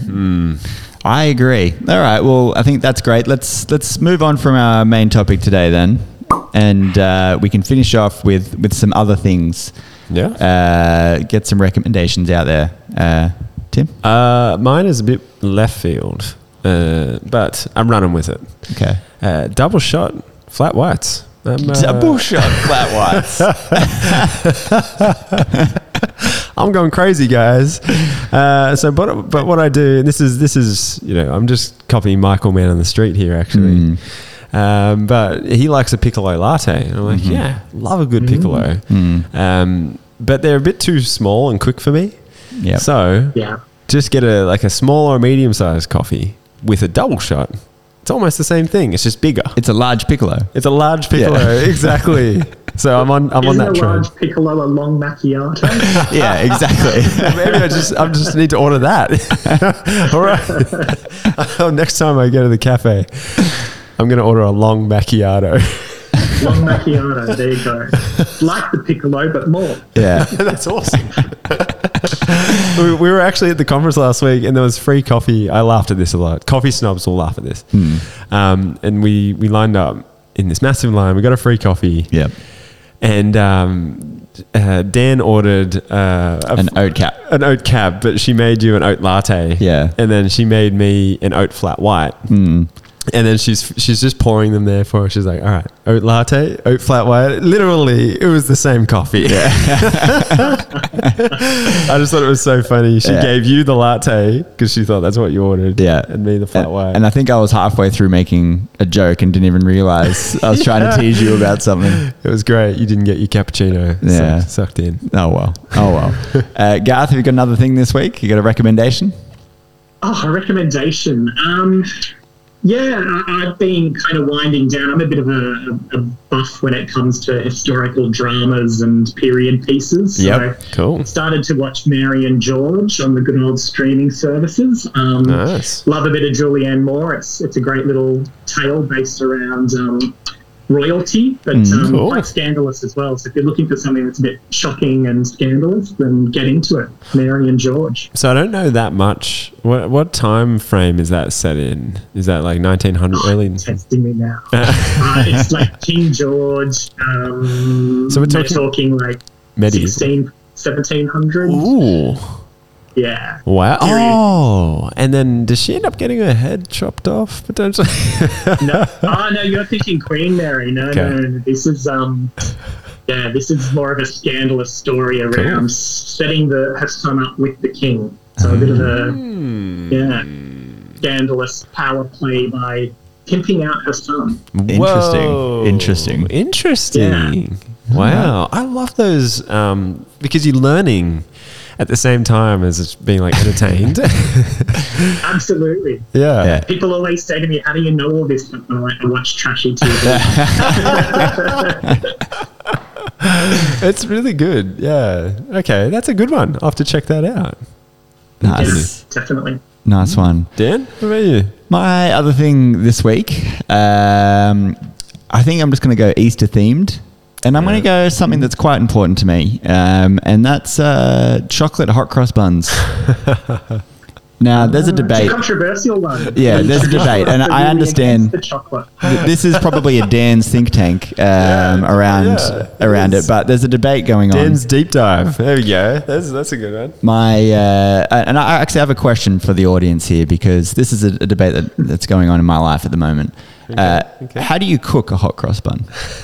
I agree. All right. Well, I think that's great. Let's let's move on from our main topic today then, and uh, we can finish off with with some other things Yeah. Uh, get some recommendations out there. Uh, Tim? Uh, mine is a bit left field, uh, but I'm running with it. Okay. Uh, double shot flat whites. I'm, uh, Double shot flat whites. I'm going crazy, guys. Uh, so, but but what I do, and this is this is you know, I'm just copying Michael Man on the street here, actually. Mm. Um, but he likes a piccolo latte, and I'm like, Mm-hmm. yeah, love a good piccolo. Mm. Um, but they're a bit too small and quick for me. Yep. So Yeah. just get a like a small or medium sized coffee with a double shot. It's almost the same thing. It's just bigger. It's a large piccolo. It's a large piccolo, Yeah. exactly. So I'm on I'm Isn't on that a trend. large piccolo a long macchiato? Yeah, exactly. Maybe I just I just need to order that. All right. Oh, next time I go to the cafe, I'm going to order a long macchiato. Long macchiato. There you go. Like the piccolo, but more. Yeah. That's awesome. we, we were actually at the conference last week, and there was free coffee. I laughed at this a lot. Coffee snobs will laugh at this. Um, and we we lined up in this massive line. We got a free coffee. Yep. And um, uh, Dan ordered uh, a An oat cap. an oat cab, but she made you an oat latte. Yeah. And then she made me an oat flat white. Mm. And then she's she's just pouring them there for us. She's like, all right, oat latte, oat flat white. Literally, it was the same coffee. Yeah. I just thought it was so funny. She Yeah. gave you the latte because she thought that's what you ordered. Yeah. And me the flat And, white. and I think I was halfway through making a joke and didn't even realize I was trying to tease you about something. It was great. You didn't get your cappuccino Yeah. sucked, sucked in. Oh, well. Oh, well. Uh, Garth, have you got another thing this week? You got a recommendation? Oh, a recommendation. Um, yeah, I, I've been kind of winding down. I'm a bit of a, a buff when it comes to historical dramas and period pieces. Yep. So Cool. started to watch Mary and George on the good old streaming services. Um, Nice. Love a bit of Julianne Moore. It's it's a great little tale based around um, royalty, but Mm, um, cool. quite scandalous as well. So if you're looking for something that's a bit shocking and scandalous, then get into it. Mary and George. So I don't know that much. What what time frame is that set in? Is that like nineteen hundred early? Testing me now. uh, it's like King George. Um, So we're we're talking- talking like Medieval. sixteen, seventeen hundred. Ooh. Yeah. Wow. Period. Oh, and then does she end up getting her head chopped off potentially? No, oh no, you're thinking Queen Mary. No, Okay. no, no. This is um, yeah, this is more of a scandalous story around Cool. setting the her son up with the king. So a bit of a Hmm. yeah, scandalous power play by pimping out her son. Interesting. Whoa. Interesting. Interesting. Wow. I love those um, because you're learning at the same time as it's being like entertained. Absolutely. yeah. Yeah. People always say to me, "How do you know all this?" I'm like, "I watch trashy T V." It's really good. Yeah. Okay. That's a good one. I'll have to check that out. Nice. Yeah, definitely. Nice one. Dan, what about you? My other thing this week, um, I think I'm just going to go Easter themed. And I'm going to go something that's quite important to me. Um, and that's uh, chocolate hot cross buns. Now, there's a It's debate. a controversial one. Yeah, there's a debate, and I Really understand- against the chocolate. Th- This is probably a Dan's think tank um, around yeah, it around is. it, but there's a debate going on. Dan's deep dive. There we go. That's that's a good one. My uh, and I actually have a question for the audience here because this is a, a debate that, that's going on in my life at the moment. uh, okay. How do you cook a hot cross bun?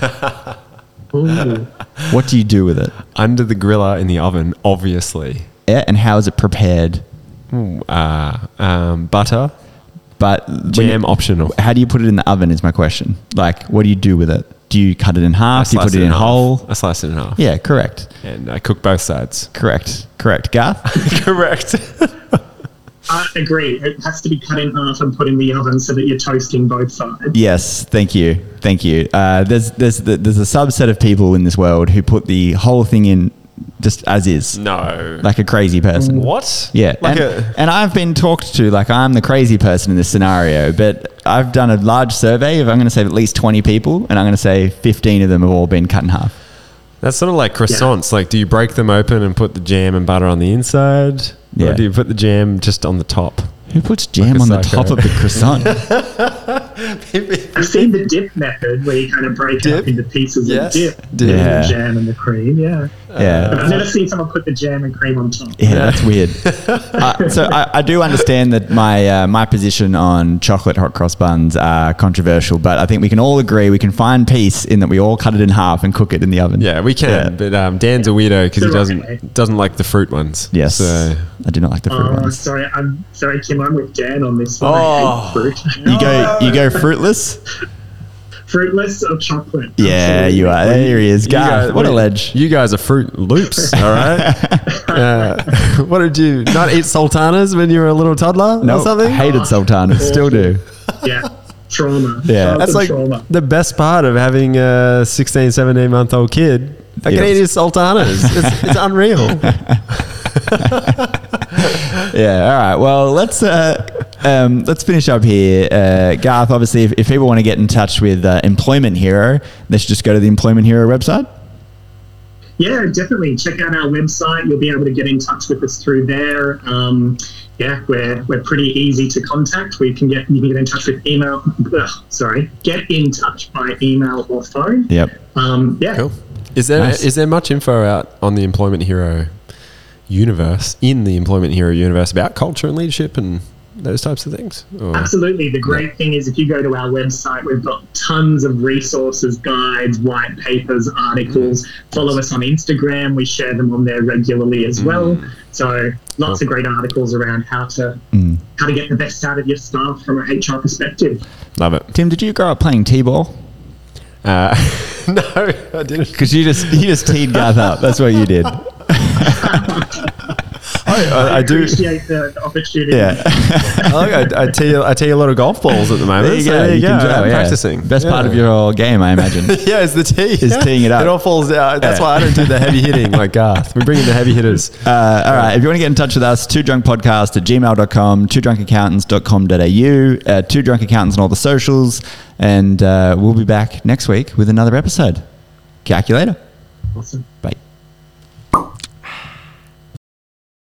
Ooh. What do you do with it? Under the griller in the oven, obviously. Yeah, and how is it prepared? Ooh, uh, um, butter, But when jam you- optional. how do you put it in the oven? Is my question. Like, what do you do with it? Do you cut it in half? Do you I put slice it in half. whole? I slice it in half. Yeah, correct, And I cook both sides. correct, correct. Garth? Correct. I agree. It has to be cut in half and put in the oven so that you're toasting both sides. Yes, thank you, thank you. Uh, there's there's there's a subset of people in this world who put the whole thing in just as is, No. like a crazy person. What? Yeah, Like and, a, and I've been talked to like I'm the crazy person in this scenario, but I've done a large survey of I'm going to say at least twenty people, and I'm going to say fifteen of them have all been cut in half. that's sort of like croissants. Like, do you break them open and put the jam and butter on the inside? Yeah. Or do you put the jam just on the top? Who puts jam Like a on the psycho. top of the croissant? I've seen the dip method where you kind of break it up Dip? into pieces Yes. of dip. Dip. Yeah. The jam and the cream, yeah. Yeah. But I've never seen someone put the jam and cream on top. Yeah, that's weird. uh, so I, I do understand that my uh, my position on chocolate hot cross buns are controversial, but I think we can all agree we can find peace in that we all cut it in half and cook it in the oven. Yeah, we can. Yeah. But um, Dan's a weirdo because he It's doesn't okay. doesn't like the fruit ones. Yes, So I do not like the fruit Oh, ones. sorry, I'm sorry, Kim. I'm with Dan on this one. I Oh. hate fruit. You go, you go fruitless. Fruitless or chocolate? Yeah, Absolutely. you are. There he is. You Garth, guys- what a ledge. You guys are Fruit Loops, all right? uh, what did you not eat sultanas when you were a little toddler No, or something? hated sultanas. Still do. Yeah, trauma. Yeah. Childhood That's like trauma. the best part of having a sixteen, seventeen month old kid. I can Yes. eat his sultanas. It's, it's unreal. Yeah. All right. Well, let's uh, um, let's finish up here. Uh, Garth, obviously, if, if people want to get in touch with uh, Employment Hero, they should just go to the Employment Hero website. Yeah, definitely. Check out our website. You'll be able to get in touch with us through there. Um, yeah, we're we're pretty easy to contact. We can get you can get in touch with email. Ugh, sorry, get in touch by email or phone. Yep. Um, yeah. Cool. Is there is Nice. there much info out on the Employment Hero universe, in the Employment Hero universe, about culture and leadership and those types of things? Or- Absolutely. The great thing is if you go to our website, we've got tons of resources, guides, white papers, articles. Follow us on Instagram. We share them on there regularly as well. So lots of great articles around how to Mm. how to get the best out of your staff from a H R perspective. Love it. Tim, did you grow up playing t-ball? Uh, no, I didn't. Because you just you just teed Garth up. That's what you did. I, I, I do. appreciate the, the opportunity. Yeah. I, like, I, I tee I tee a lot of golf balls at the moment. There you so go. There you, can go. jump, I'm yeah. practicing. Best part Yeah. of your game, I imagine. Yeah, is the tee. Is teeing it up. It all falls out. That's Yeah. why I don't do the heavy hitting like Garth. We bring in the heavy hitters. Uh, all right. If you want to get in touch with us, two drunk podcast at gmail dot com, two drunk accountants dot com dot a u, uh, two drunk accountants on all the socials. And uh, we'll be back next week with another episode. Calculator. Awesome. Bye.